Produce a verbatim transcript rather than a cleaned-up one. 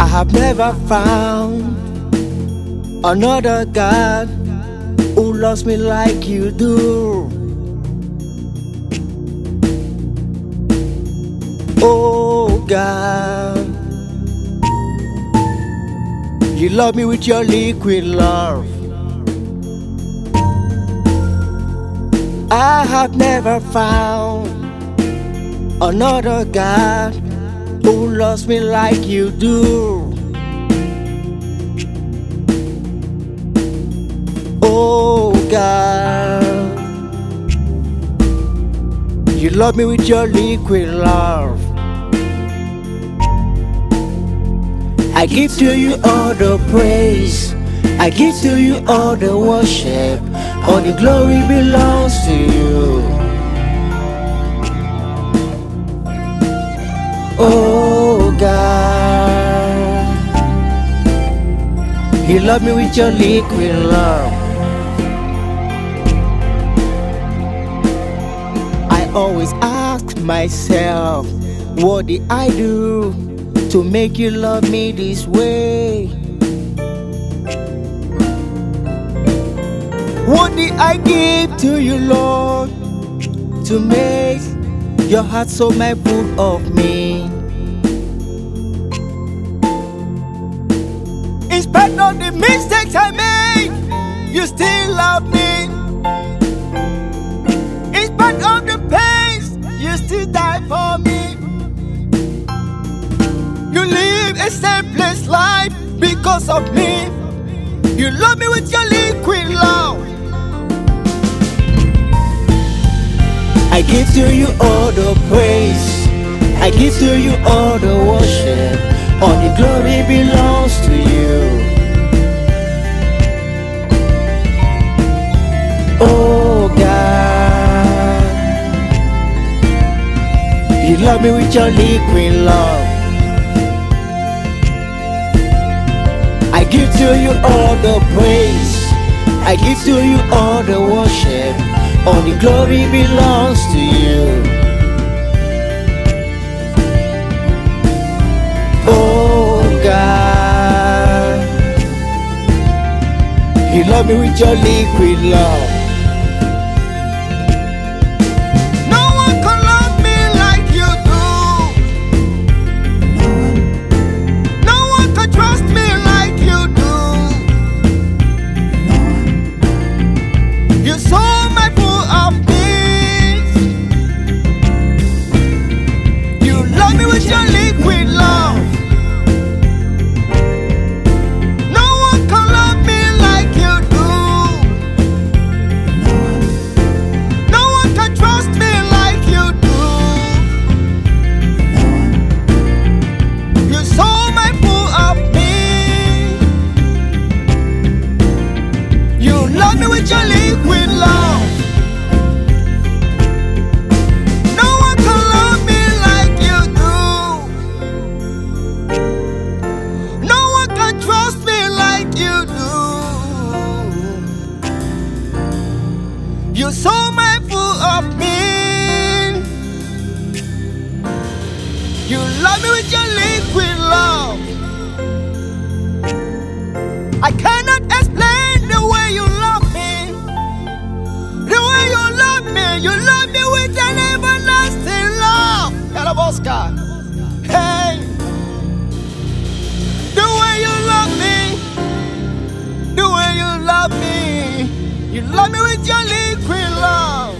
have never found another God who loves me like you do. Oh God, you love me with your liquid love. I have never found another God who loves me like you do. Oh God, you love me with your liquid love. I give to you all the praise, I give to you all the worship, all the glory belongs to you. Oh God, you love me with your liquid love. I always ask myself, what did I do to make you love me this way? What did I give to you, Lord, to make your heart so mindful of me? In spite of the mistakes I made, you still love me. In spite of the pains, you still die for me. You live a selfless life because of me. You love me with your liquid love. I give to you all the praise, I give to you all the worship, all the glory belongs to you. Oh God, you love me with your liquid love. I give to you all the praise, I give to you all the worship, all the glory belongs to you. Oh God, you love me with your liquid love. No one can love me like you do. No one can trust me like you do. You're so mindful of me. You love me with your liquid love. No one can love me like you do. No one can trust me like you do. You're so mindful of me. You love me with your liquid love. No one can love me like you do. No one can trust me like you do. You're so mindful of me. You love me with your liquid love. I cannot explain the way you love me. The way you love me, you love me with an everlasting love. Yalaboska. Hey, the way you love me, the way you love me, you love me with your liquid love.